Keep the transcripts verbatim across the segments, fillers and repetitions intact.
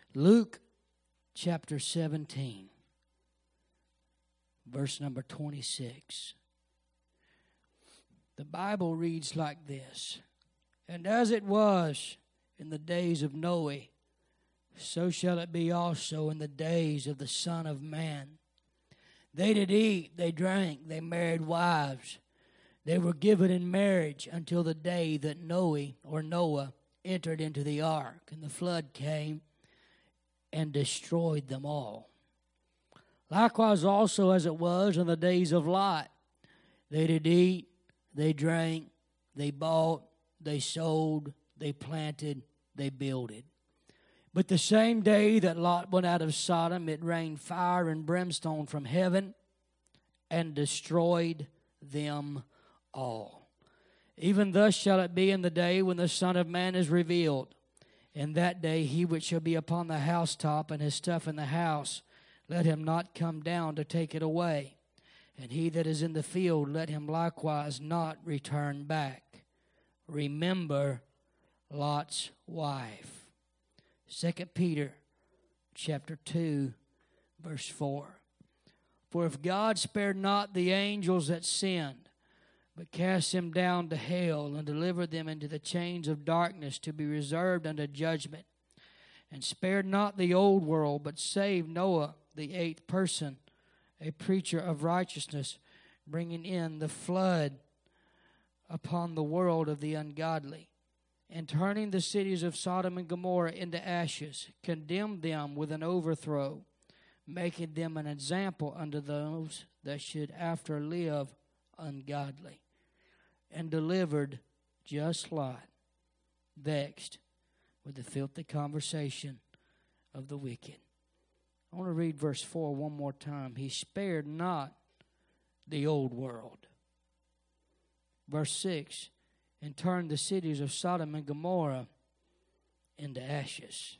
Luke chapter seventeen, verse number twenty-six. The Bible reads like this: "And as it was in the days of Noah, so shall it be also in the days of the Son of Man. They did eat, they drank, they married wives. They were given in marriage until the day that Noah or Noah entered into the ark, and the flood came and destroyed them all. Likewise also as it was in the days of Lot. They did eat, they drank, they bought, they sold, they planted, they builded. But the same day that Lot went out of Sodom, it rained fire and brimstone from heaven and destroyed them all. Even thus shall it be in the day when the Son of Man is revealed. In that day he which shall be upon the housetop and his stuff in the house, let him not come down to take it away. And he that is in the field, let him likewise not return back. Remember Lot's wife." Second Peter chapter two, verse four. "For if God spared not the angels that sinned, but cast them down to hell and delivered them into the chains of darkness to be reserved unto judgment, and spared not the old world, but saved Noah, the eighth person, a preacher of righteousness, bringing in the flood upon the world of the ungodly, and turning the cities of Sodom and Gomorrah into ashes, condemned them with an overthrow, making them an example unto those that should after live ungodly, and delivered just Lot, vexed with the filthy conversation of the wicked." I want to read verse four one more time. "He spared not the old world." Verse six, "and turned the cities of Sodom and Gomorrah into ashes."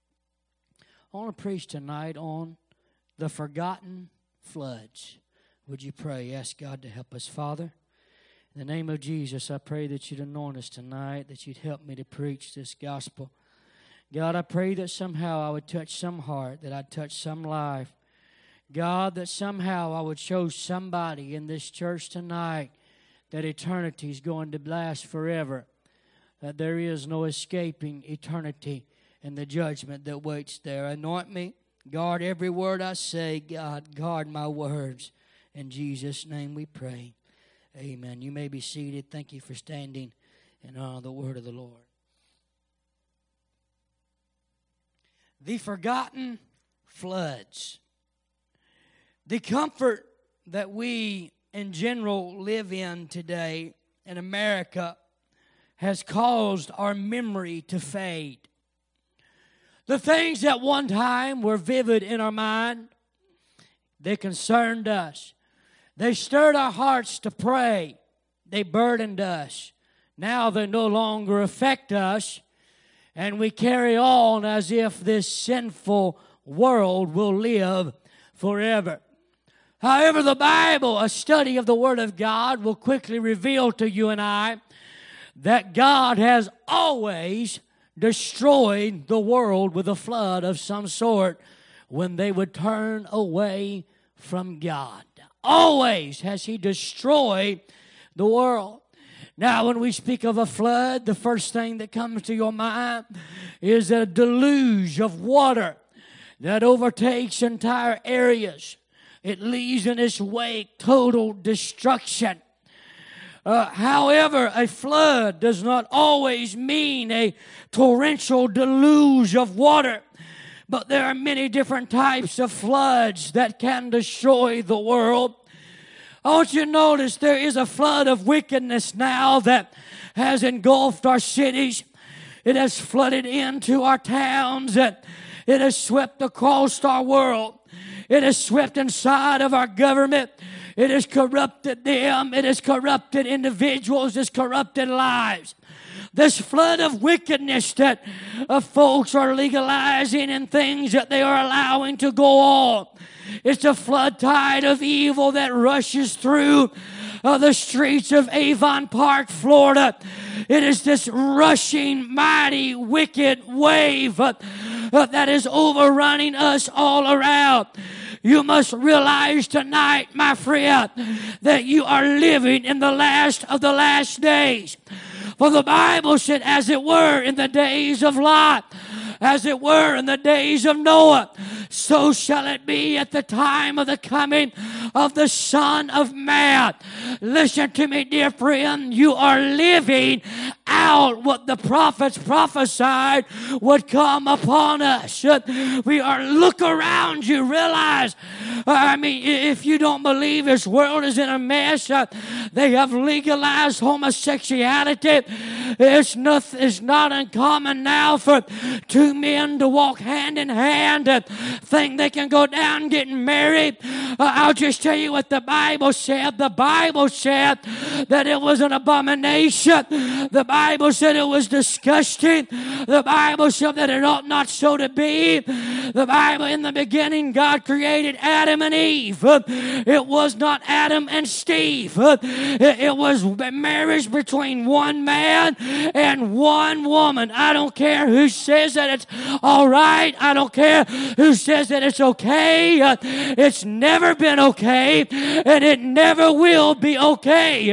I want to preach tonight on the forgotten floods. Would you pray? Ask God to help us. Father, in the name of Jesus, I pray that you'd anoint us tonight, that you'd help me to preach this gospel. God, I pray that somehow I would touch some heart, that I'd touch some life. God, that somehow I would show somebody in this church tonight that eternity is going to last forever, that there is no escaping eternity and the judgment that waits there. Anoint me. Guard every word I say. God, guard my words. In Jesus' name we pray. Amen. You may be seated. Thank you for standing and honor the word of the Lord. The forgotten floods. The comfort that we in general live in today in America has caused our memory to fade. The things that one time were vivid in our mind, they concerned us. They stirred our hearts to pray. They burdened us. Now they no longer affect us, and we carry on as if this sinful world will live forever. However, the Bible, a study of the Word of God, will quickly reveal to you and I that God has always destroyed the world with a flood of some sort when they would turn away from God. Always has He destroyed the world. Now, when we speak of a flood, the first thing that comes to your mind is a deluge of water that overtakes entire areas. It leaves in its wake total destruction. Uh, however, a flood does not always mean a torrential deluge of water, but there are many different types of floods that can destroy the world. I want you to notice there is a flood of wickedness now that has engulfed our cities. It has flooded into our towns, and it has swept across our world. It has swept inside of our government. It has corrupted them. It has corrupted individuals. It has corrupted lives. This flood of wickedness that uh, folks are legalizing and things that they are allowing to go on. It's a flood tide of evil that rushes through uh, the streets of Avon Park, Florida. It is this rushing, mighty, wicked wave uh, uh, that is overrunning us all around. You must realize tonight, my friend, that you are living in the last of the last days. For the Bible said, as it were in the days of Lot, as it were in the days of Noah, so shall it be at the time of the coming of the Son of Man. Listen to me, dear friend. You are living out what the prophets prophesied would come upon us. We are, look around you, realize, I mean, if you don't believe this world is in a mess, uh, they have legalized homosexuality. It's not, it's not uncommon now for two men to walk hand in hand and think they can go down getting married. Uh, I'll just tell you what the Bible said. The Bible said that it was an abomination. The Bible said it was disgusting. The Bible said that it ought not so to be. The Bible, in the beginning, God created Adam and Eve. It was not Adam and Steve. It was marriage between one man and one woman. I don't care who says that it's all right. I don't care who says that it's okay. It's never been okay, and it never will be okay.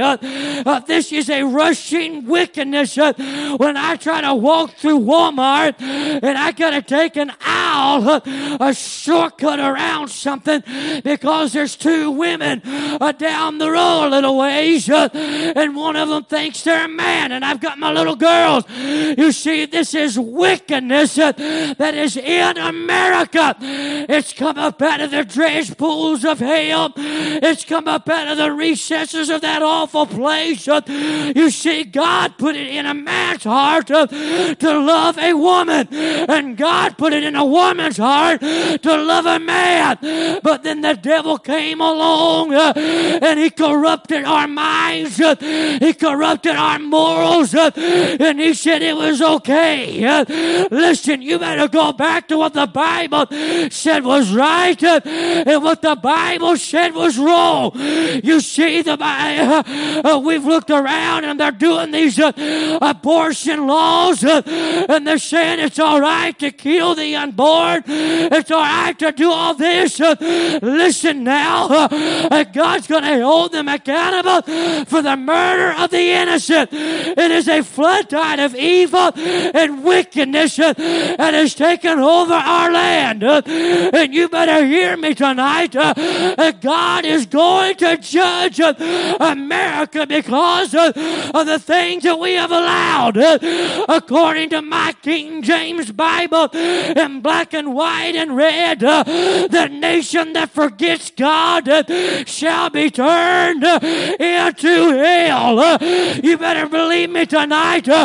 This is a rushing wickedness. When I try to walk through Walmart and I got to take an aisle, a shortcut around something because there's two women uh, down the road a little ways, uh, and one of them thinks they're a man, and I've got my little girls. You see, this is wickedness uh, that is in America. It's come up out of the dredge pools of hell. It's come up out of the recesses of that awful place. Uh, you see, God put it in a man's heart uh, to love a woman, and God put it in a woman's heart to love a man. But then the devil came along uh, and he corrupted our minds. Uh, he corrupted our morals. Uh, and he said it was okay. Uh, listen, you better go back to what the Bible said was right uh, and what the Bible said was wrong. You see, the uh, uh, we've looked around and they're doing these uh, abortion laws uh, and they're saying it's all right to kill the unborn. It's all right to do all this. Uh, listen now, uh, God's going to hold them accountable for the murder of the innocent. It is a flood tide of evil and wickedness uh, that has taken over our land. Uh, and you better hear me tonight. Uh, uh, God is going to judge uh, America because uh, of the things that we have allowed. Uh, according to my King James Bible in black and white and red, uh, the nation that forgets God uh, shall be turned uh, into hell. Uh, you better believe me tonight. Uh,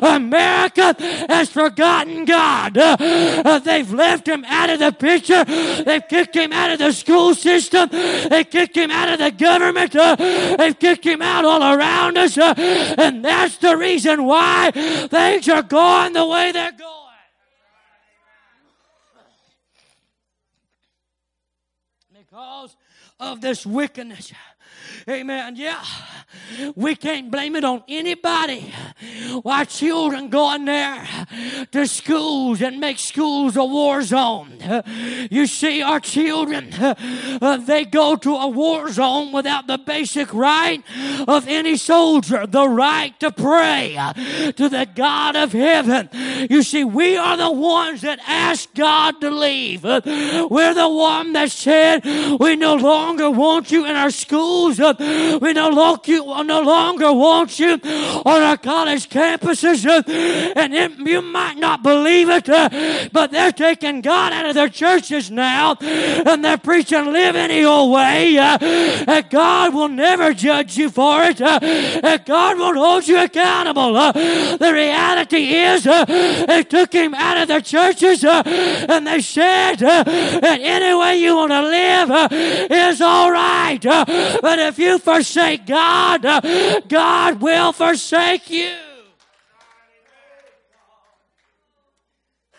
America has forgotten God. Uh, uh, they've left him out of the picture. They've kicked him out of the school system. They've kicked him out of the government. Uh, they've kicked him out all around us. Uh, and that's the reason why things are going the way they're going. Because of this wickedness. Amen. Yeah. We can't blame it on anybody. Why children going there to schools and make schools a war zone. You see, our children, uh, they go to a war zone without the basic right of any soldier, the right to pray to the God of heaven. You see, we are the ones that asked God to leave. We're the one that said we no longer want you in our schools. We no longer, no longer want you on our college campuses. And it, you might not believe it, but they're taking God out of their churches now, and they're preaching live any old way. And God will never judge you for it. And God won't hold you accountable. The reality is they took him out of their churches, and they said that any way you want to live is all right. But if you forsake God, God will forsake you. I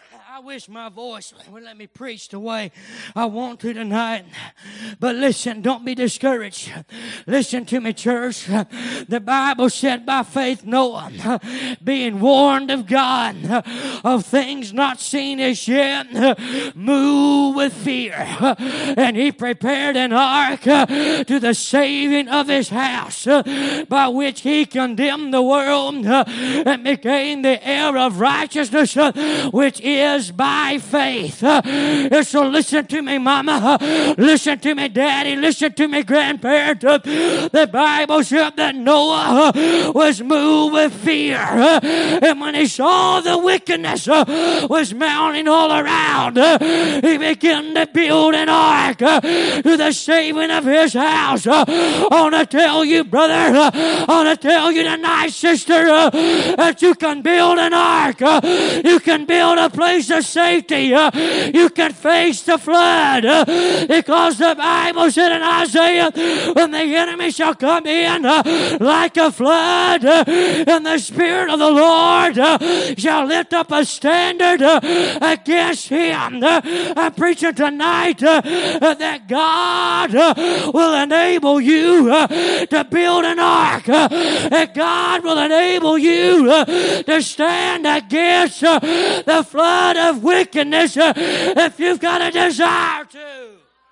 wish my voice would let me preach the way I want to tonight. But listen, don't be discouraged. Listen to me, church. The Bible said by faith Noah, being warned of God of things not seen as yet, moved with fear. And he prepared an ark to the saving of his house, by which he condemned the world and became the heir of righteousness, which is by faith. And so listen to me, mama. Listen to me, daddy. Listen to me, grandparent. The Bible said that Noah was moved with fear. And when he saw the wickedness was mounting all around, he began to build an ark to the saving of his house. I want to tell you, brother, I want to tell you tonight, sister, that you can build an ark. You can build a place of safety. You can face the flood, because the Bible said in Isaiah, when the enemy shall come in like a flood, and the Spirit of the Lord shall lift up a standard against him. I'm preaching tonight that God will enable you to build an ark. That God will enable you to stand against the flood of wickedness if you've got a desire to.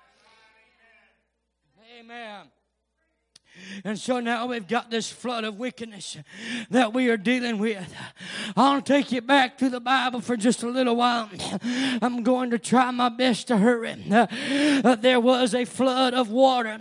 Amen. And so now we've got this flood of wickedness that we are dealing with. I'll take you back to the Bible for just a little while. I'm going to try my best to hurry. Uh, there was a flood of water.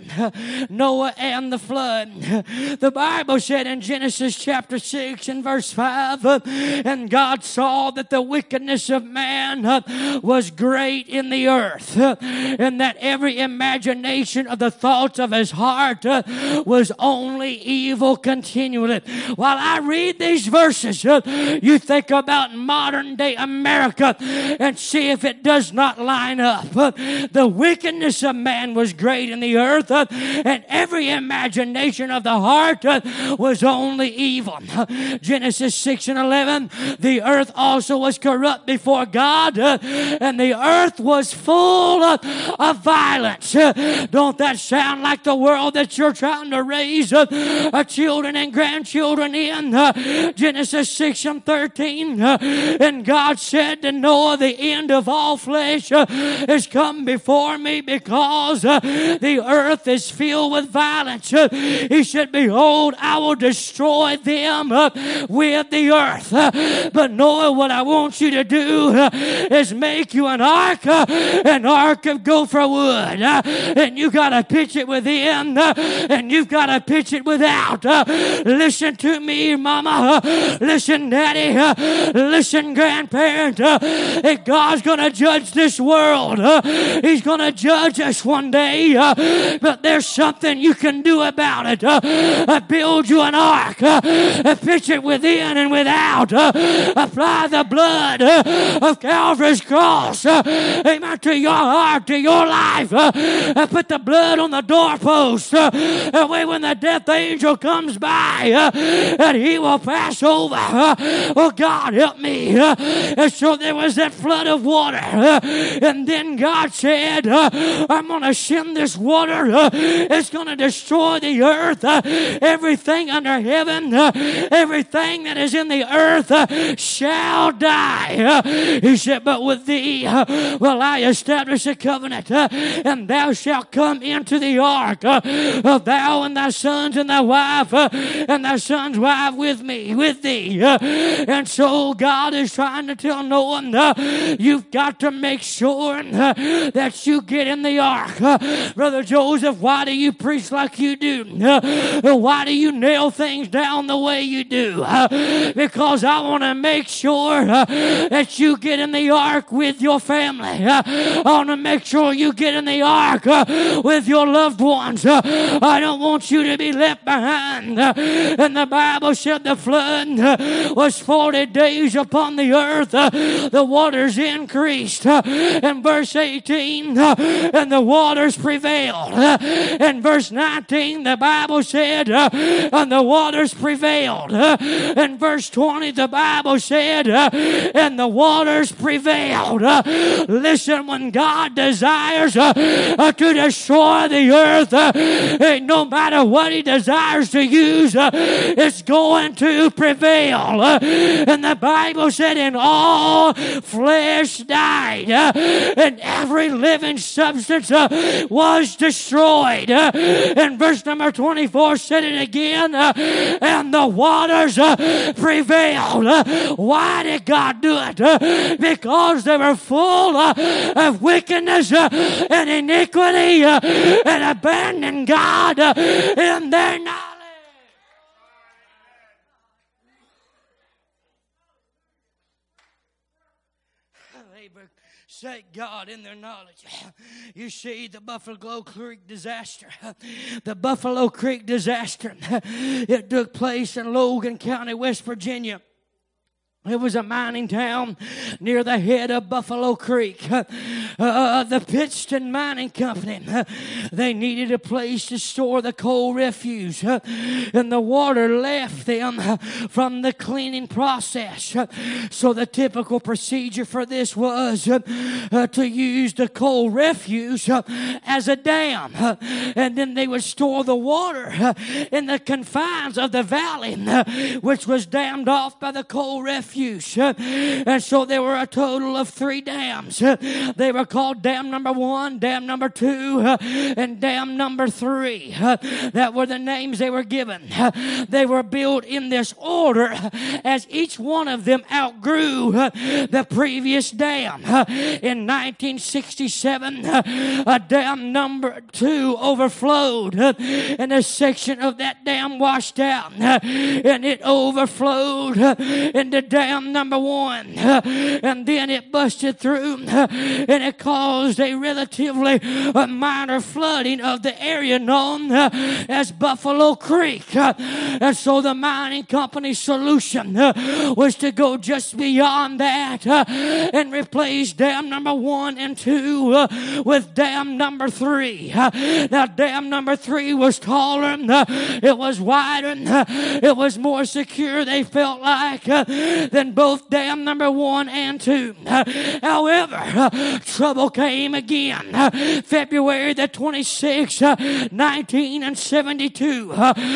Noah and the flood. The Bible said in Genesis chapter six and verse five, uh, and God saw that the wickedness of man uh, was great in the earth, uh, and that every imagination of the thoughts of his heart uh, was only evil continually. While I read these verses, uh, you think about modern day America and see if it does not line up. Uh, the wickedness of man was great in the earth, uh, and every imagination of the heart uh, was only evil. Uh, Genesis six and eleven, the earth also was corrupt before God, uh, and the earth was full uh, of violence. Uh, don't that sound like the world that you're trying to raise uh, uh, children and grandchildren in? Uh, Genesis six and thirteen, uh, and God said to Noah, the end of all flesh uh, is come before me, because uh, the earth is filled with violence. Uh, he said, behold, I will destroy them uh, with the earth. Uh, but Noah, what I want you to do uh, is make you an ark, uh, an ark of gopher wood. Uh, and you got to pitch it within, uh, and you've got to pitch it without. Uh, listen to me, mama. Uh, listen, daddy. Uh, listen, grandparent. Uh, that God's going to judge this world. Uh, he's going to judge us one day. Uh, but there's something you can do about it. Uh, uh, build you an ark. Uh, uh, pitch it within and without. Uh, apply the blood uh, of Calvary's cross. Uh, amen. To your heart, to your life. Uh, uh, put the blood on the doorpost. Uh, that way when the death angel comes by, uh, that he will pass over. Uh, oh, God, help me. Uh, and so there was that flood of water. Uh, and then God said, uh, I'm going to send this water. Uh, it's going to destroy the earth. Uh, everything under heaven, uh, everything that is in the earth uh, shall die. Uh, he said, but with thee uh, will I establish a covenant, uh, and thou shalt come into the ark, uh, uh, thou and thy sons and thy wife, uh, and thy son's wife with me, with thee. Uh, and so God is trying to tell Noah, uh, you've got to make sure uh, that you get in the ark. Uh, Brother Joseph, why do you preach like you do? Uh, why do you nail things down the way you do? Uh, because I want to make sure uh, that you get in the ark with your family. Uh, I want to make sure you get in the ark uh, with your loved ones. Uh, I don't want want you to be left behind. And the Bible said the flood was forty days upon the earth. The waters increased. In verse eighteen, and the waters prevailed. In verse nineteen, the Bible said, and the waters prevailed. In verse twenty, the Bible said, and the waters prevailed. Listen, when God desires to destroy the earth, no matter what He desires to use, it's going to prevail. And the Bible said, and all flesh died, and every living substance was destroyed. And verse number twenty-four said it again, and the waters prevailed. Why did God do it? Because they were full of wickedness and iniquity and abandoned God in their knowledge. Forsake God in their knowledge. You see, the Buffalo Creek disaster, the Buffalo Creek disaster, it took place in Logan County, West Virginia. It was a mining town near the head of Buffalo Creek. Uh, the Pittston Mining Company, uh, they needed a place to store the coal refuse, uh, and the water left them uh, from the cleaning process. Uh, so the typical procedure for this was uh, uh, to use the coal refuse uh, as a dam, uh, and then they would store the water uh, in the confines of the valley, uh, which was dammed off by the coal refuse. And so there were a total of three dams. They were called dam number one, dam number two, and dam number three. That were the names they were given. They were built in this order as each one of them outgrew the previous dam. In nineteen sixty-seven, a dam number two overflowed, and a section of that dam washed out, and it overflowed into dam number one, and then it busted through, and it caused a relatively minor flooding of the area known as Buffalo Creek. And so the mining company's solution was to go just beyond that and replace dam number one and two with dam number three. Now dam number three was taller, it was wider, it was more secure, they felt like, than both dam number one and two. However, trouble came again. February the twenty-sixth, nineteen seventy-two.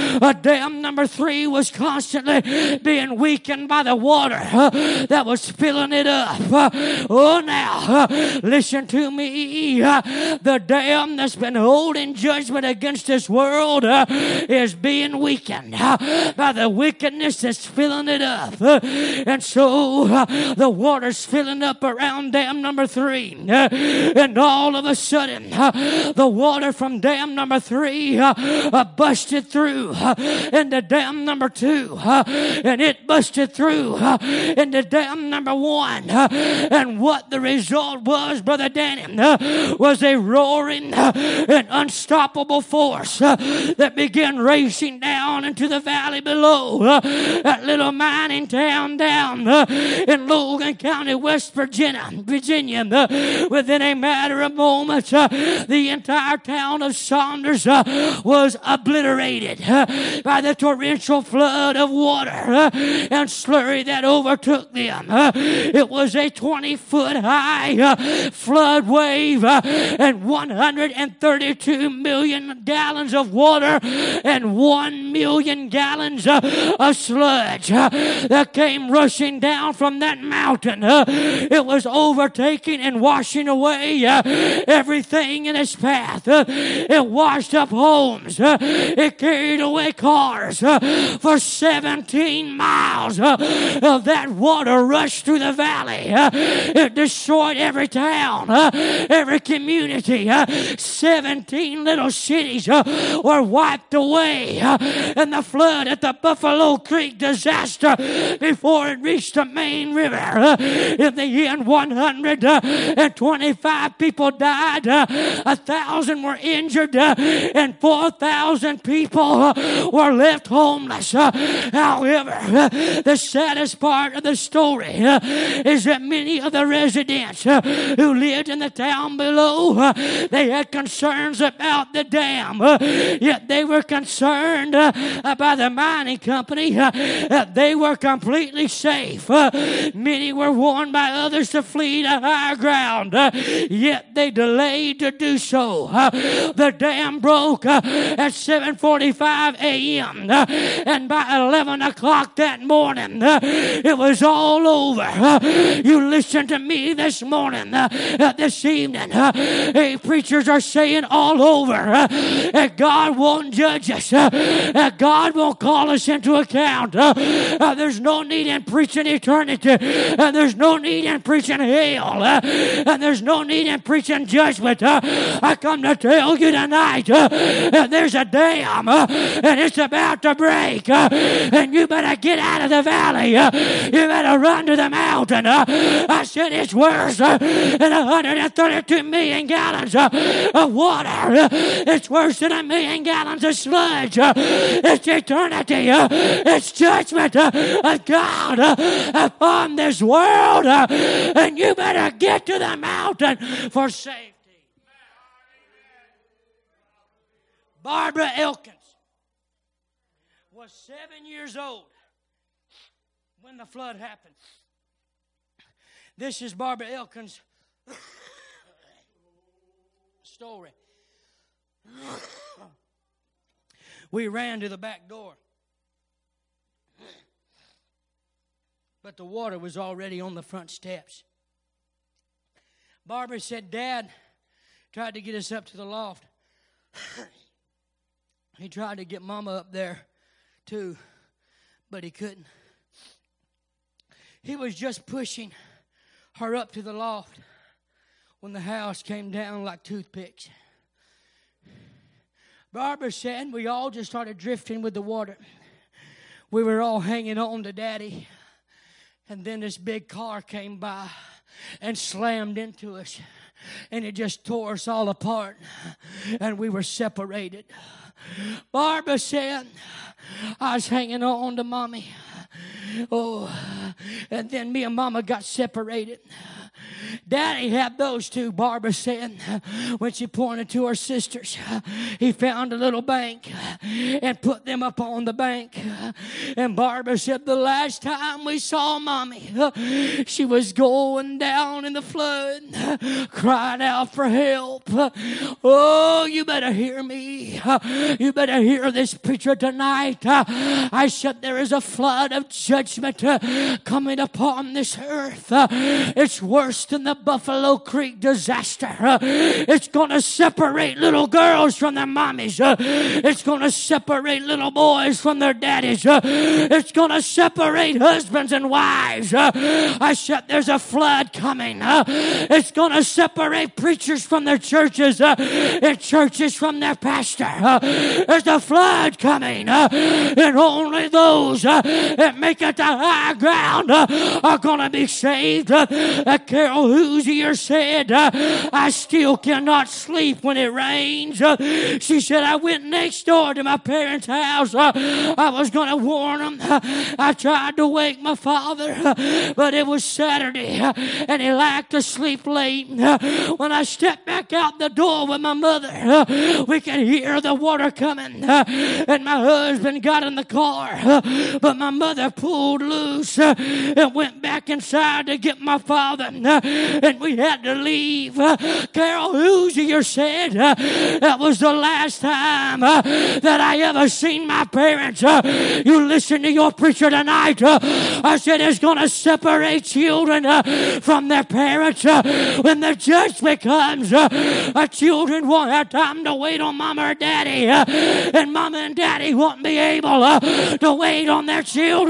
Dam number three was constantly being weakened by the water that was filling it up. Oh, now, listen to me. The dam that's been holding judgment against this world is being weakened by the wickedness that's filling it up. And so uh, the water's filling up around dam number three. Uh, and all of a sudden, uh, the water from dam number three uh, uh, busted through uh, into dam number two. Uh, and it busted through uh, into dam number one. Uh, and what the result was, Brother Danny, uh, was a roaring uh, and unstoppable force uh, that began racing down into the valley below. Uh, that little mining town down uh, in Logan County, West Virginia. Virginia. Uh, within a matter of moments, uh, the entire town of Saunders uh, was obliterated uh, by the torrential flood of water uh, and slurry that overtook them. Uh, it was a twenty-foot high uh, flood wave uh, and one hundred thirty-two million gallons of water and one million gallons uh, of sludge uh, that came rushing down from that mountain. Uh, it was overtaking and washing away uh, everything in its path. Uh, it washed up homes. Uh, it carried away cars. Uh, for seventeen miles uh, of that water rushed through the valley. Uh, it destroyed every town, uh, every community. Uh, seventeen little cities uh, were wiped away. Uh, and the flood at the Buffalo Creek disaster before it reached the main river uh, in the end one hundred twenty-five people died, uh, a thousand were injured, uh, and four thousand people uh, were left homeless. Uh, however, uh, the saddest part of the story uh, is that many of the residents uh, who lived in the town below, uh, they had concerns about the dam, uh, yet they were concerned uh, by the mining company uh, that they were completely safe. Uh, many were warned by others to flee to higher ground, uh, yet they delayed to do so. Uh, the dam broke uh, at seven forty-five a.m. Uh, and by eleven o'clock that morning, uh, it was all over. Uh, you listen to me this morning, uh, uh, this evening. Uh, hey, preachers are saying all over uh, that God won't judge us. Uh, that God won't call us into account. Uh, uh, there's no need in preaching eternity. Uh, there's no need in preaching hell. Uh, and there's no need in preaching judgment. Uh, I come to tell you tonight uh, that there's a dam uh, and it's about to break. Uh, and you better get out of the valley. Uh, you better run to the mountain. Uh, I said it's worse uh, than one hundred thirty-two million gallons uh, of water. Uh, it's worse than a million gallons of sludge. Uh, it's eternity. Uh, it's judgment uh, of God uh, upon this world. Uh, and you better get to the mountain for safety. Barbara Elkins was seven years old when the flood happened. This is Barbara Elkins' story. We ran to the back door, but the water was already on the front steps. Barbara said Dad tried to get us up to the loft. He tried to get Mama up there too, but he couldn't. He was just pushing her up to the loft when the house came down like toothpicks. Barbara said we all just started drifting with the water. We were all hanging on to Daddy. And then this big car came by and slammed into us. And it just tore us all apart. And we were separated. Barbara said, I was hanging on to Mommy. Oh, and then me and Mama got separated. Daddy had those two, Barbara said, when she pointed to her sisters. He found a little bank and put them up on the bank. And Barbara said the last time we saw Mommy, she was going down in the flood, crying out for help. Oh, you better hear me. You better hear this preacher tonight. I said there is a flood of judgment coming upon this earth. It's worse than the Buffalo Creek disaster. Uh, it's going to separate little girls from their mommies. Uh, it's going to separate little boys from their daddies. Uh, it's going to separate husbands and wives. Uh, I said there's a flood coming. Uh, it's going to separate preachers from their churches uh, and churches from their pastor. Uh, there's a flood coming. Uh, and only those uh, that make it to high ground uh, are going to be saved. Uh, uh, Carol Hoosier said, uh, I still cannot sleep when it rains. Uh, she said, I went next door to my parents' house. Uh, I was going to warn them. Uh, I tried to wake my father, uh, but it was Saturday, uh, and he liked to sleep late. Uh, when I stepped back out the door with my mother, uh, we could hear the water coming, uh, and my husband got in the car, uh, but my mother pulled loose uh, and went back inside to get my father. Uh, and we had to leave. Uh, Carol Hoosier said uh, that was the last time uh, that I ever seen my parents. Uh, you listen to your preacher tonight. Uh, I said it's going to separate children uh, from their parents. Uh, when the judgment comes, uh, uh, children won't have time to wait on mama or daddy. Uh, and mama and daddy won't be able uh, to wait on their children. Uh,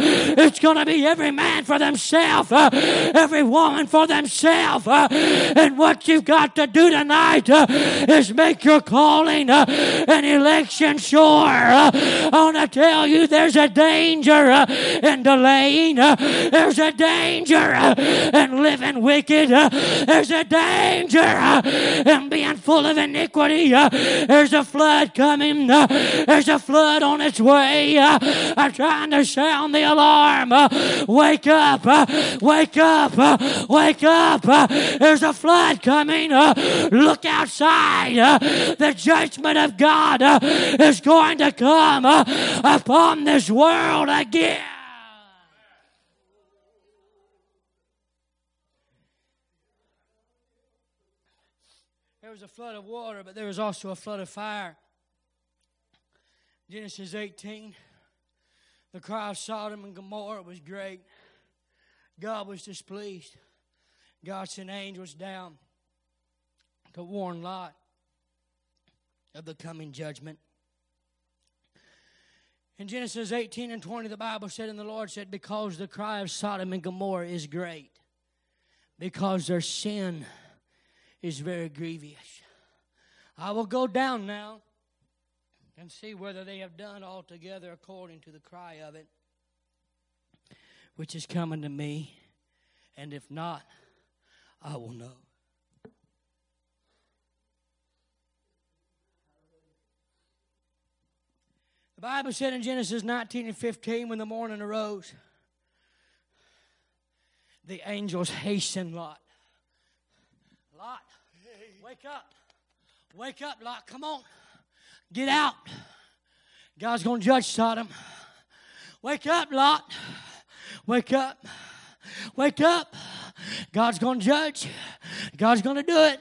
It's going to be every man for themselves, every woman for themselves. And what you've got to do tonight is make your calling an election sure. I want to tell you there's a danger in delaying. There's a danger in living wicked. There's a danger in being full of iniquity. There's a flood coming. There's a flood on its way. I'm trying to sound the alarm. Wake up. Wake up. Wake up. There's a flood coming. Look outside. The judgment of God is going to come upon this world again. There was a flood of water, but there was also a flood of fire. Genesis eighteen, the cry of Sodom and Gomorrah was great. God was displeased. God sent angels down to warn Lot of the coming judgment. In Genesis eighteen and twenty, the Bible said, and the Lord said, because the cry of Sodom and Gomorrah is great, because their sin is very grievous, I will go down now and see whether they have done altogether according to the cry of it, which is coming to me, and if not, I will know. The Bible said in Genesis nineteen and fifteen, when the morning arose, the angels hastened Lot. Lot, wake up. Wake up, Lot. Come on. Get out. God's going to judge Sodom. Wake up, Lot. Wake up. Wake up. God's going to judge. God's going to do it.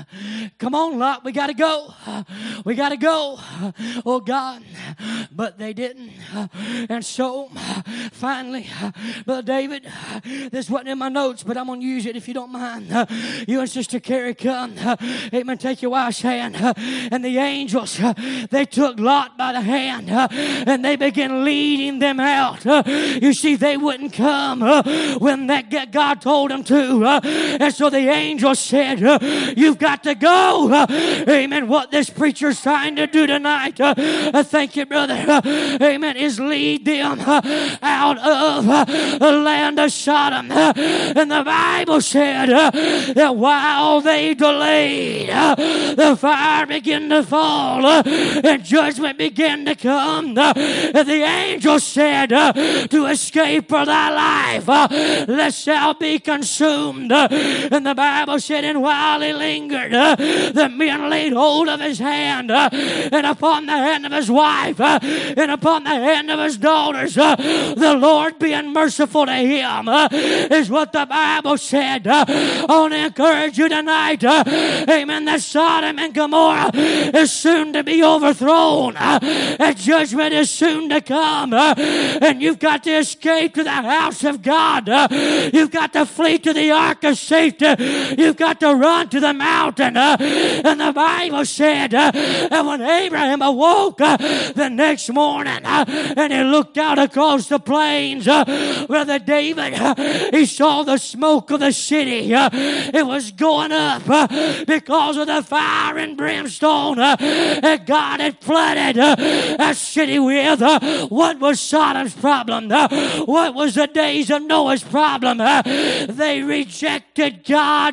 Come on, Lot. We got to go. We got to go. Oh, God. But they didn't. And so, finally, Brother David, this wasn't in my notes, but I'm going to use it if you don't mind. You and Sister Carrie come. Amen. Take your wife's hand. And the angels, they took Lot by the hand and they began leading them out. You see, they wouldn't come when that God told them to. And so the angel said, you've got to go. Amen. What this preacher's trying to do tonight, thank you, brother, amen, is lead them out of the land of Sodom. And the Bible said that while they delayed, the fire began to fall and judgment began to come. And the angel said, to escape for thy life, lest thou be consumed. And the Bible said, and while he lingered, the men laid hold of his hand, and upon the hand of his wife, and upon the hand of his daughters. The Lord being merciful to him is what the Bible said. I want to encourage you tonight, amen, that Sodom and Gomorrah is soon to be overthrown. That judgment is soon to come. And you've got to escape to the house of God. You've got to flee to the ark of safety. You've got to run to the mountain. And the Bible said that when Abraham awoke the next morning and he looked out across the plains, Brother David, he saw the smoke of the city. It was going up because of the fire and brimstone that God had flooded that city with. What was Sodom's problem? What was the days of Noah's problem? They rejected God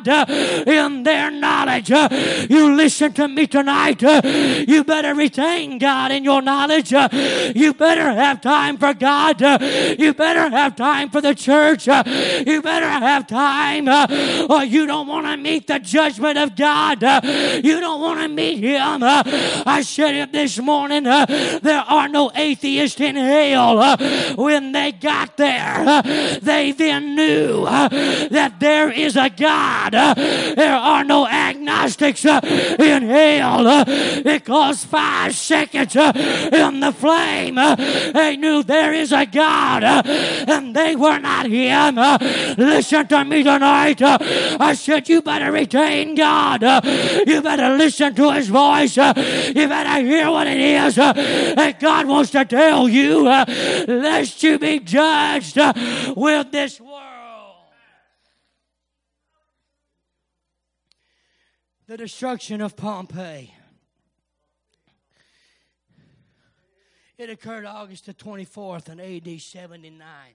in their knowledge. You listen to me tonight. You better retain God in your knowledge. You better have time for God. You better have time for the church. You better have time, or you don't want to meet the judgment of God. You don't want to meet Him. I said it this morning. There are no atheists in hell. When they got there, they then knew that there is a God. There are no agnostics gymnastics uh, in hell uh, because five seconds uh, in the flame, uh, they knew there is a God uh, and they were not Him. Uh, listen to me tonight. Uh, I said you better retain God. Uh, you better listen to His voice. Uh, you better hear what it is uh, that God wants to tell you, uh, lest you be judged uh, with this world. The destruction of Pompeii. It occurred August the twenty-fourth in A D seventy-nine.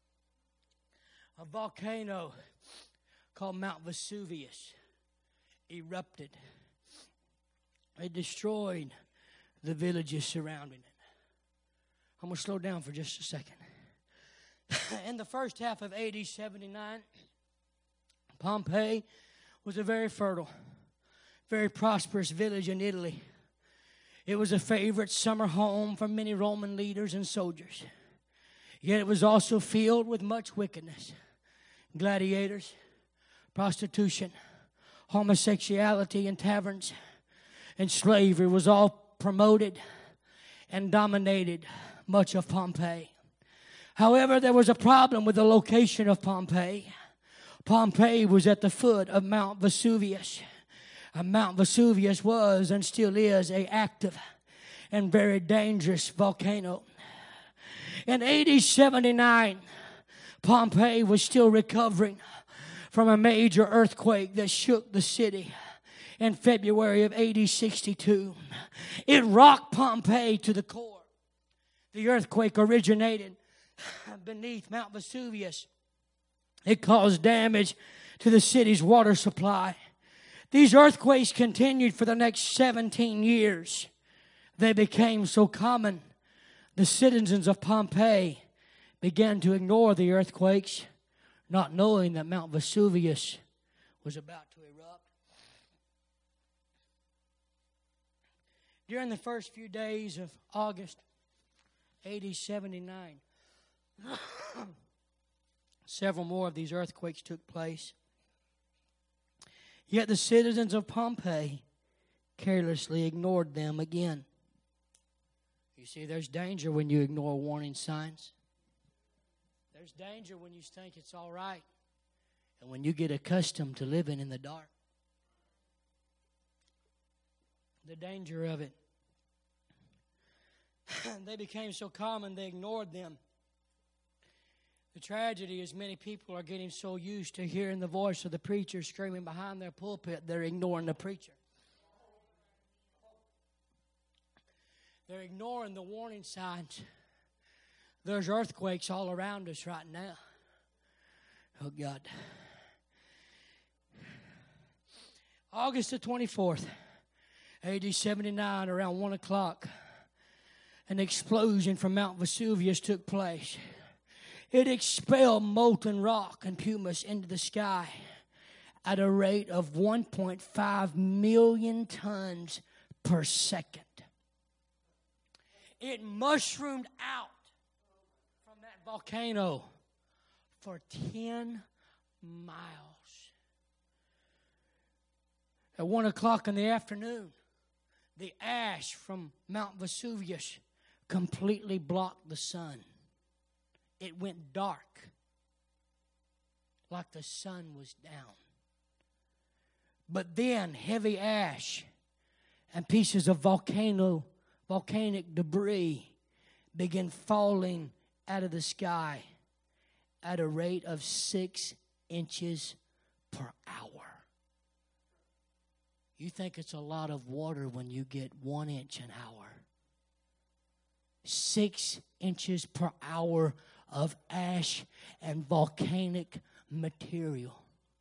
A volcano called Mount Vesuvius erupted. It destroyed the villages surrounding it. I'm going to slow down for just a second. In the first half of A D seventy-nine, Pompeii was a very fertile, very prosperous village in Italy. It was a favorite summer home for many Roman leaders and soldiers. Yet it was also filled with much wickedness. Gladiators, prostitution, homosexuality in taverns, and slavery was all promoted and dominated much of Pompeii. However, there was a problem with the location of Pompeii. Pompeii was at the foot of Mount Vesuvius. Uh, Mount Vesuvius was and still is an active and very dangerous volcano. In A D seventy-nine, Pompeii was still recovering from a major earthquake that shook the city in February of A D sixty-two. It rocked Pompeii to the core. The earthquake originated beneath Mount Vesuvius. It caused damage to the city's water supply. These earthquakes continued for the next seventeen years. They became so common, the citizens of Pompeii began to ignore the earthquakes, not knowing that Mount Vesuvius was about to erupt. During the first few days of August, A D seventy-nine, several more of these earthquakes took place. Yet the citizens of Pompeii carelessly ignored them again. You see, there's danger when you ignore warning signs. There's danger when you think it's all right and when you get accustomed to living in the dark. The danger of it. They became so common they ignored them. The tragedy is many people are getting so used to hearing the voice of the preacher screaming behind their pulpit, they're ignoring the preacher. They're ignoring the warning signs. There's earthquakes all around us right now. Oh, God. August the twenty-fourth, A D seventy-nine, around one o'clock, an explosion from Mount Vesuvius took place. It expelled molten rock and pumice into the sky at a rate of one point five million tons per second. It mushroomed out from that volcano for ten miles. At one o'clock in the afternoon, the ash from Mount Vesuvius completely blocked the sun. It went dark, like the sun was down. But then heavy ash and pieces of volcano, volcanic debris began falling out of the sky at a rate of six inches per hour. You think it's a lot of water when you get one inch an hour. Six inches per hour of ash and volcanic material.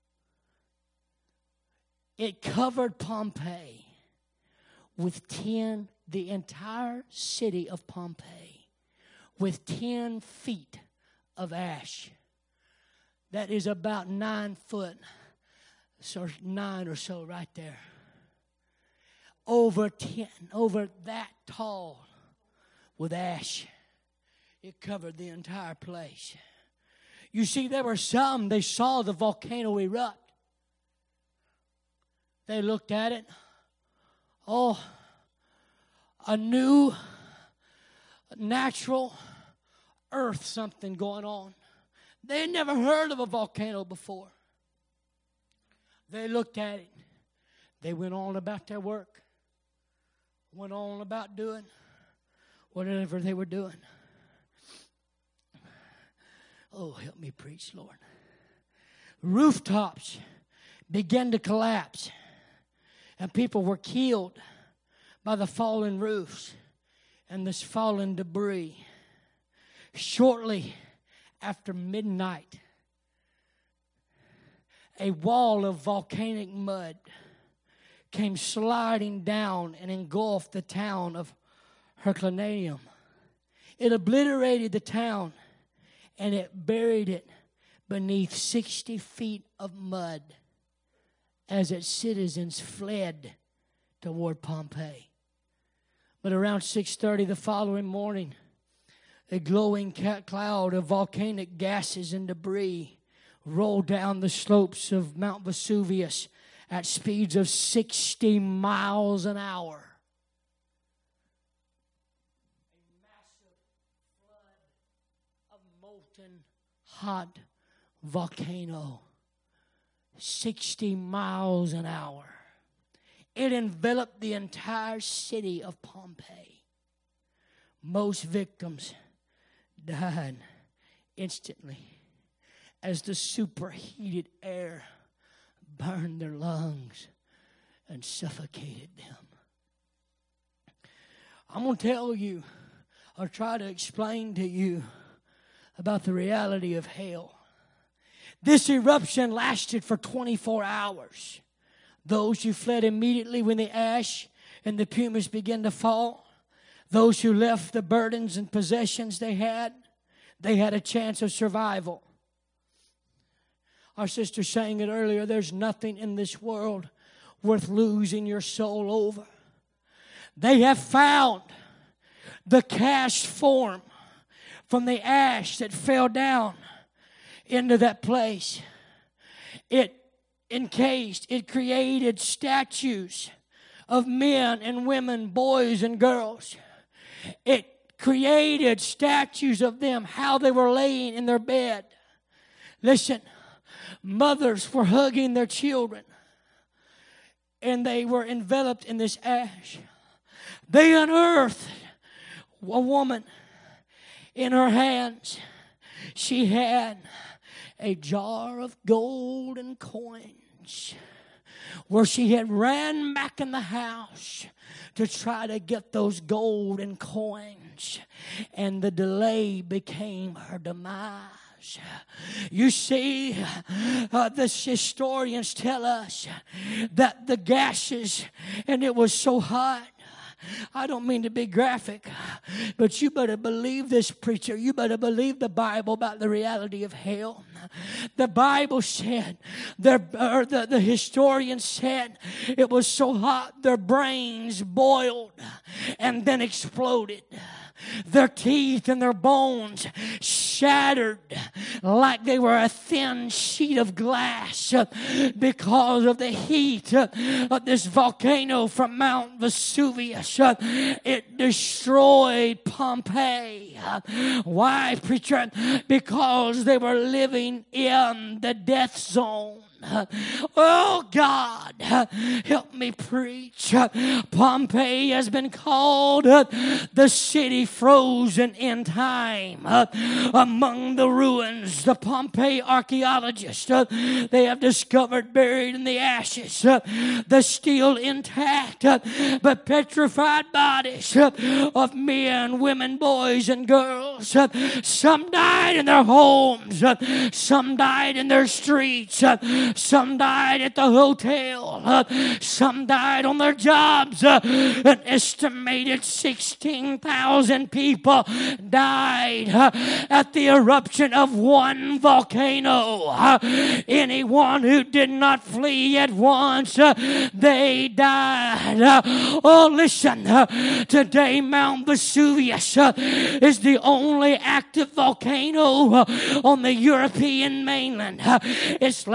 It covered Pompeii with ten, the entire city of Pompeii, with ten feet of ash. That is about nine foot, so nine or so right there. Over ten, over that tall with ash. It covered the entire place. You see, there were some, they saw the volcano erupt. They looked at it. Oh, a new natural earth something going on. They had never heard of a volcano before. They looked at it. They went on about their work. Went on about doing whatever they were doing. Oh, help me preach, Lord. Rooftops began to collapse. And people were killed by the fallen roofs and this fallen debris. Shortly after midnight, a wall of volcanic mud came sliding down and engulfed the town of Herculaneum. It obliterated the town and it buried it beneath sixty feet of mud as its citizens fled toward Pompeii. But around six thirty the following morning, a glowing cloud of volcanic gases and debris rolled down the slopes of Mount Vesuvius at speeds of sixty miles an hour. A massive flood of molten hot volcano. sixty miles an hour. It enveloped the entire city of Pompeii. Most victims died instantly as the superheated air burned their lungs and suffocated them. I'm going to tell you or try to explain to you about the reality of hell. This eruption lasted for twenty-four hours. Those who fled immediately when the ash and the pumice began to fall, those who left the burdens and possessions they had, they had a chance of survival. Our sister sang it earlier, there's nothing in this world worth losing your soul over. They have found the cast form from the ash that fell down into that place. It encased, it created statues of men and women, boys and girls. It created statues of them, how they were laying in their bed. Listen, mothers were hugging their children, and they were enveloped in this ash. They unearthed a woman. In her hands, she had a jar of gold and coins where she had ran back in the house to try to get those gold and coins, and the delay became her demise. You see, uh, the historians tell us that the gases, and it was so hot. I don't mean to be graphic, but you better believe this, preacher. You better believe the Bible about the reality of hell. The Bible said, their, or the, the historians said, it was so hot their brains boiled and then exploded. Their teeth and their bones shattered like they were a thin sheet of glass because of the heat of this volcano from Mount Vesuvius. It destroyed Pompeii. Why, preacher? Because they were living in the death zone. Oh, God, help me preach. Pompeii has been called the city frozen in time. Among the ruins, the Pompeii archaeologists, they have discovered buried in the ashes the still intact but petrified bodies of men, women, boys, and girls. Some died in their homes. Some died in their streets. Some died at the hotel. Some died on their jobs. An estimated sixteen thousand people died at the eruption of one volcano. Anyone who did not flee at once, they died. Oh, listen. Today, Mount Vesuvius is the only active volcano on the European mainland. Its last eruption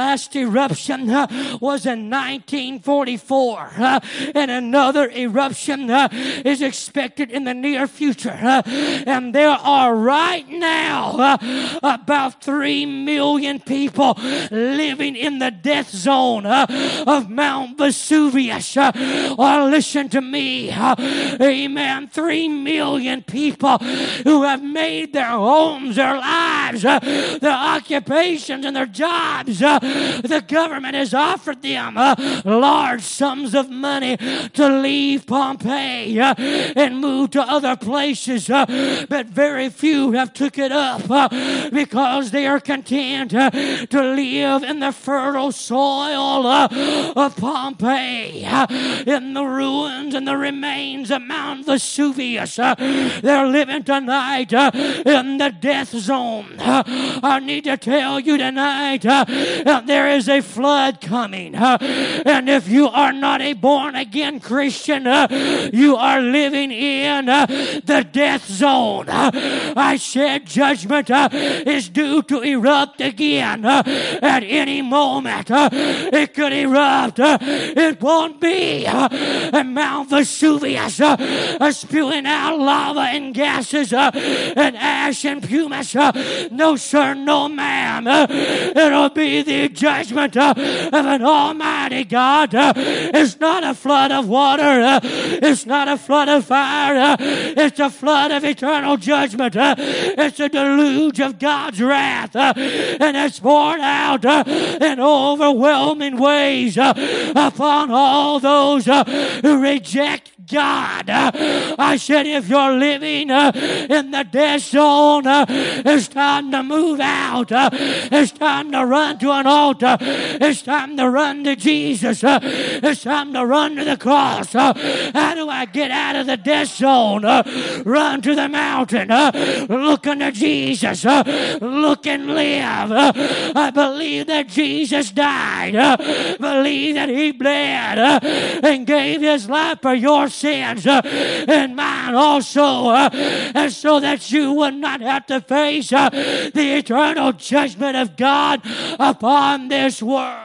eruption uh, was in nineteen forty-four, uh, and another eruption uh, is expected in the near future. Uh, and there are right now uh, about three million people living in the death zone uh, of Mount Vesuvius. Uh, or listen to me, uh, amen, three million people who have made their homes, their lives, uh, their occupations, and their jobs. Uh, the government has offered them uh, large sums of money to leave Pompeii uh, and move to other places, uh, but very few have took it up uh, because they are content uh, to live in the fertile soil uh, of Pompeii, uh, in the ruins and the remains of Mount Vesuvius. Uh, they're living tonight uh, in the death zone. Uh, I need to tell you tonight uh, that there is a flood coming. Uh, and if you are not a born-again Christian, uh, you are living in uh, the death zone. Uh, I said judgment uh, is due to erupt again uh, at any moment. Uh, it could erupt. Uh, it won't be uh, and Mount Vesuvius uh, uh, spewing out lava and gases uh, and ash and pumice. Uh, no, sir, no, ma'am. Uh, it'll be the judgment uh, of an almighty God. Uh, it's not a flood of water. Uh, it's not a flood of fire. Uh, it's a flood of eternal judgment. Uh, it's a deluge of God's wrath. Uh, and it's poured out uh, in overwhelming ways uh, upon all those uh, who reject God. Uh, I said, if you're living uh, in the death zone, uh, it's time to move out. Uh, it's time to run to an altar. It's time to run to Jesus. Uh, it's time to run to the cross. Uh, how do I get out of the death zone? Uh, run to the mountain. Uh, look unto Jesus. Uh, look and live. Uh, I believe that Jesus died. Uh, believe that He bled uh, and gave His life for your sins uh, and mine also, uh, and so that you would not have to face uh, the eternal judgment of God upon this world.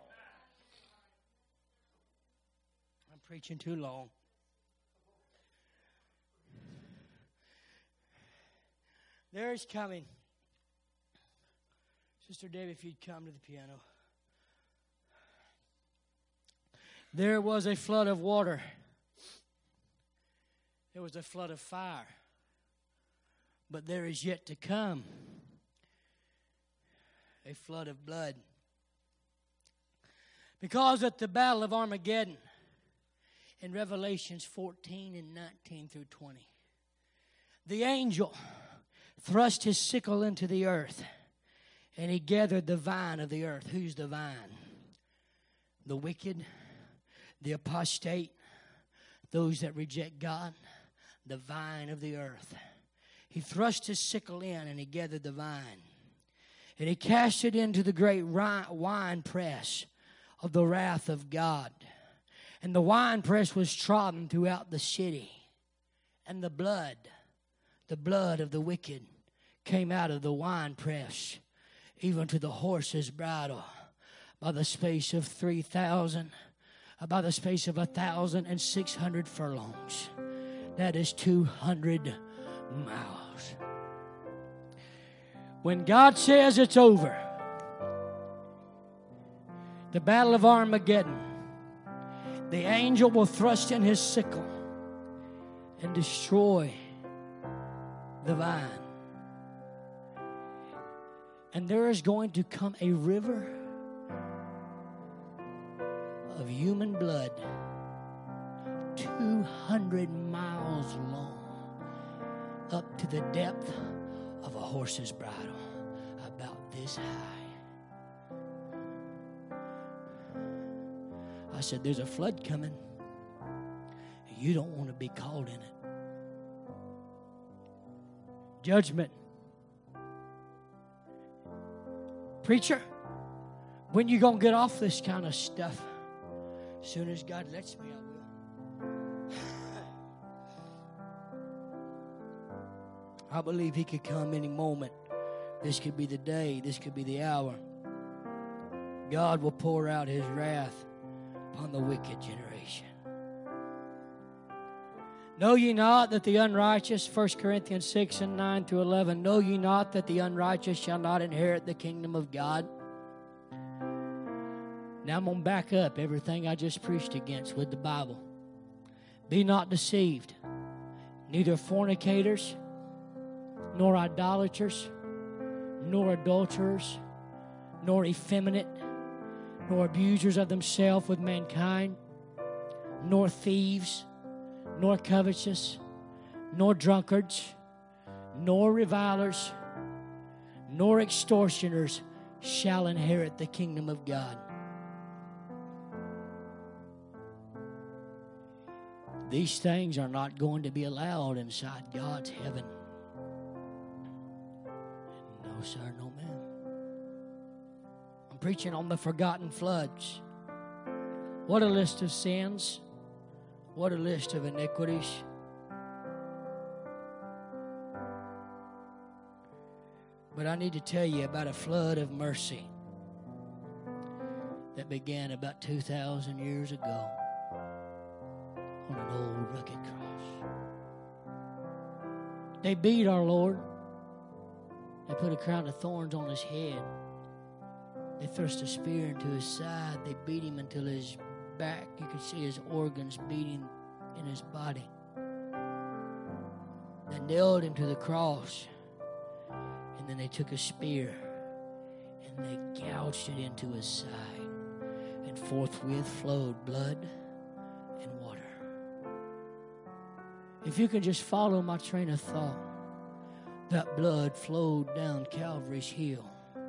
I'm preaching too long. There is coming. Sister Debbie, if you'd come to the piano. There was a flood of water. There was a flood of fire. But there is yet to come a flood of blood. Because at the Battle of Armageddon, in Revelations fourteen and nineteen through twenty, the angel thrust his sickle into the earth, and he gathered the vine of the earth. Who's the vine? The wicked, the apostate, those that reject God, the vine of the earth. He thrust his sickle in and he gathered the vine. And he cast it into the great wine press of the wrath of God. And the wine press was trodden throughout the city. And the blood, the blood of the wicked, came out of the wine press, even to the horse's bridle, by the space of three thousand, by the space of a thousand and six hundred furlongs. That is two hundred miles. When God says it's over, the Battle of Armageddon, the angel will thrust in his sickle and destroy the vine. And there is going to come a river of human blood two hundred miles long, up to the depth of a horse's bridle, about this high. I said, there's a flood coming. You don't want to be caught in it. Judgment. Preacher, when you going to get off this kind of stuff? As soon as God lets me, I will. I believe He could come any moment. This could be the day. This could be the hour. God will pour out His wrath upon the wicked generation. Know ye not that the unrighteous, First Corinthians six and nine through eleven, know ye not that the unrighteous shall not inherit the kingdom of God? Now I'm going to back up everything I just preached against with the Bible. Be not deceived, neither fornicators, nor idolaters, nor adulterers, nor effeminate, nor abusers of themselves with mankind, nor thieves, nor covetous, nor drunkards, nor revilers, nor extortioners shall inherit the kingdom of God. These things are not going to be allowed inside God's heaven. No, sir, no, ma'am. I'm preaching on the forgotten floods. What a list of sins. What a list of iniquities. But I need to tell you about a flood of mercy that began about two thousand years ago on an old rugged cross. They beat our Lord. They put a crown of thorns on His head. They thrust a spear into His side. They beat Him until His back, you could see His organs beating in His body. They nailed Him to the cross, and then they took a spear and they gouged it into His side, and forthwith flowed blood and water. If you can just follow my train of thought, that blood flowed down Calvary's hill.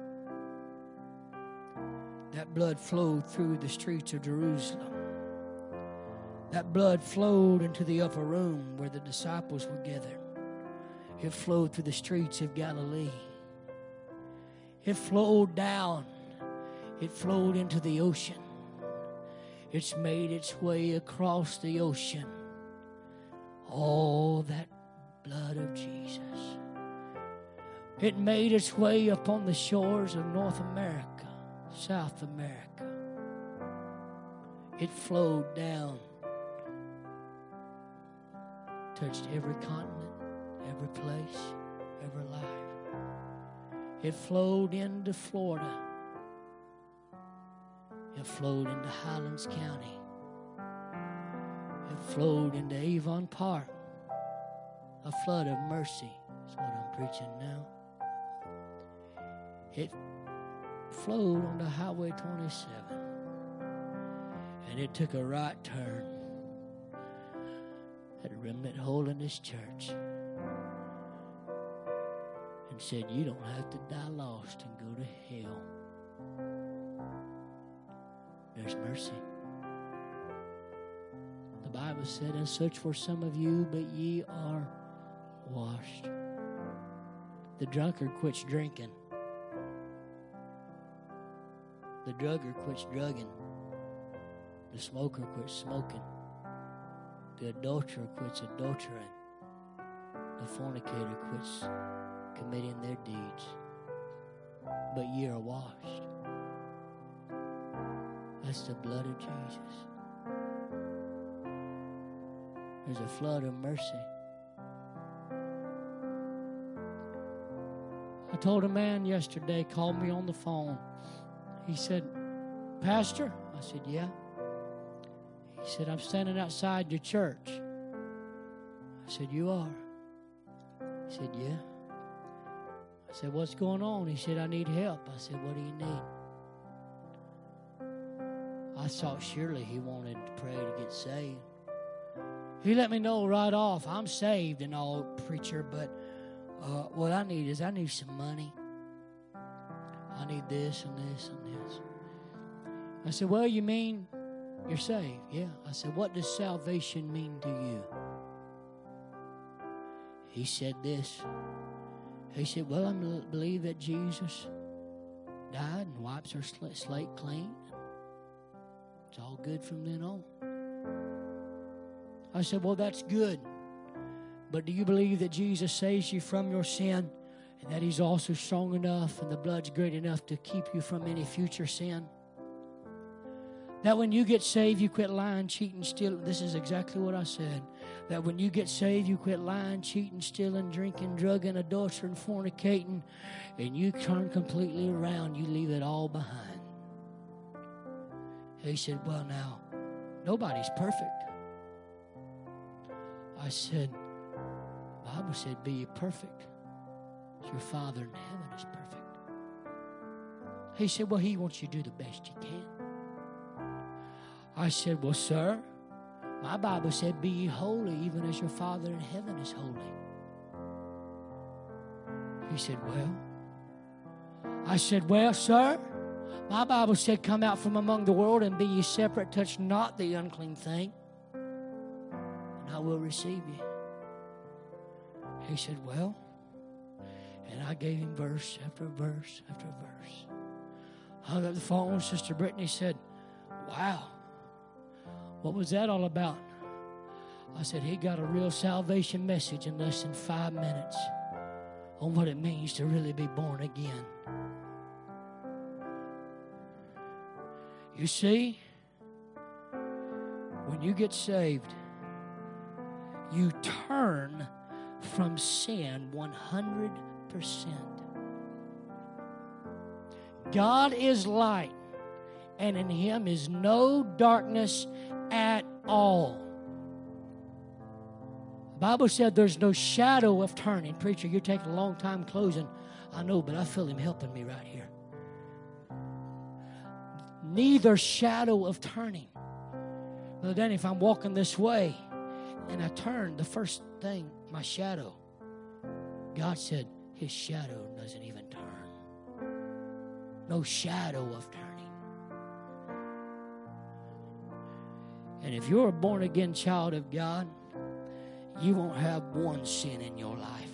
That blood flowed through the streets of Jerusalem. That blood flowed into the upper room where the disciples were gathered. It flowed through the streets of Galilee. It flowed down. It flowed into the ocean. It's made its way across the ocean. All that blood of Jesus. It made its way upon the shores of North America. South America. It flowed down, touched every continent, every place, every life. It flowed into Florida. It flowed into Highlands County. It flowed into Avon Park. A flood of mercy is what I'm preaching now. It flowed onto Highway twenty-seven, and it took a right turn at a Remnant Holiness Church and said, you don't have to die lost and go to hell. There's mercy. The Bible said, and such were some of you, but ye are washed. The drunkard quits drinking. The drugger quits drugging. The smoker quits smoking. The adulterer quits adultering. The fornicator quits committing their deeds. But ye are washed. That's the blood of Jesus. There's a flood of mercy. I told a man yesterday, called me on the phone. He said, Pastor? I said, yeah. He said, I'm standing outside your church. I said, you are? He said, yeah. I said, what's going on? He said, I need help. I said, what do you need? I thought surely he wanted to pray to get saved. He let me know right off, I'm saved and all, preacher, but uh, what I need is I need some money. I need this and this and this. I said, well, you mean you're saved? Yeah. I said, what does salvation mean to you? He said this. He said, well, I believe that Jesus died and wipes our slate clean. It's all good from then on. I said, well, that's good. But do you believe that Jesus saves you from your sin and that He's also strong enough and the blood's great enough to keep you from any future sin? That when you get saved, you quit lying, cheating, stealing. This is exactly what I said. That when you get saved, you quit lying, cheating, stealing, drinking, drugging, adultering, fornicating, and you turn completely around. You leave it all behind. He said, well, now, nobody's perfect. I said, the Bible said, be ye perfect as your Father in heaven is perfect. He said, well, He wants you to do the best you can. I said, well, sir, my Bible said, be ye holy even as your Father in heaven is holy. He said, well. I said, well, sir, my Bible said, come out from among the world and be ye separate, touch not the unclean thing, and I will receive you. He said, well, and I gave him verse after verse after verse. I hung up the phone. Sister Brittany said, wow, what was that all about? I said, he got a real salvation message in less than five minutes on what it means to really be born again. You see, when you get saved, you turn from sin one hundred percent. God is light, and in Him is no darkness at all. The Bible said there's no shadow of turning. Preacher, you're taking a long time closing. I know, but I feel Him helping me right here. Neither shadow of turning. Brother Danny, if I'm walking this way and I turn, the first thing, my shadow, God said His shadow doesn't even turn. No shadow of turning. And if you're a born-again child of God, you won't have one sin in your life.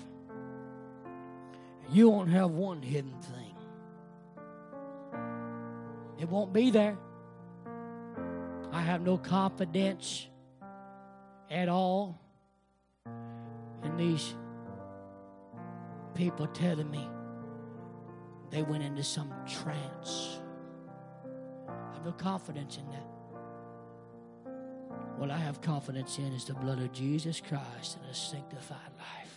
You won't have one hidden thing. It won't be there. I have no confidence at all in these people telling me they went into some trance. I have no confidence in that. What I have confidence in is the blood of Jesus Christ and a sanctified life.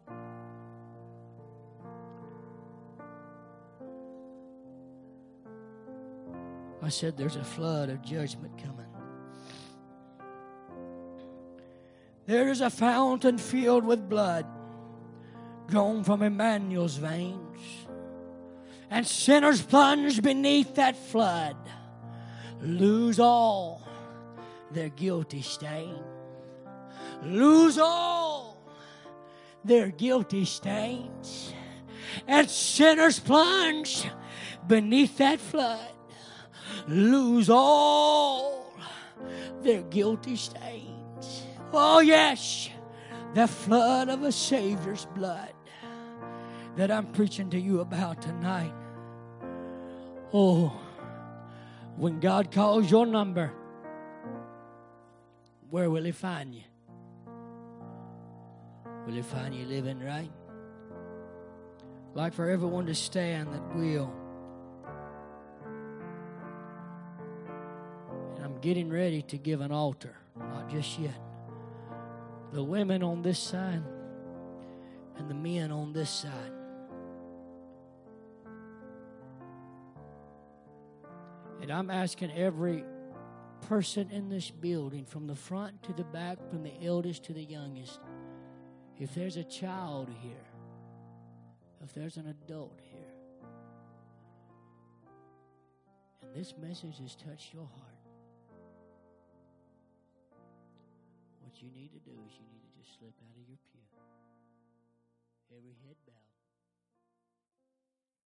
I said there's a flood of judgment coming. There is a fountain filled with blood drawn from Emmanuel's veins. And sinners plunged beneath that flood lose all their guilty stain. Lose all their guilty stains. And sinners plunged beneath that flood lose all their guilty stains. Oh yes, the flood of a Savior's blood that I'm preaching to you about tonight. Oh, when God calls your number, where will He find you? Will He find you living right? I'd like for everyone to stand that will. And I'm getting ready to give an altar. Not just yet. The women on this side and the men on this side. And I'm asking every person in this building, from the front to the back, from the eldest to the youngest, if there's a child here, if there's an adult here, and this message has touched your heart, what you need to do is you need to just slip out of your pew. Every head bowed.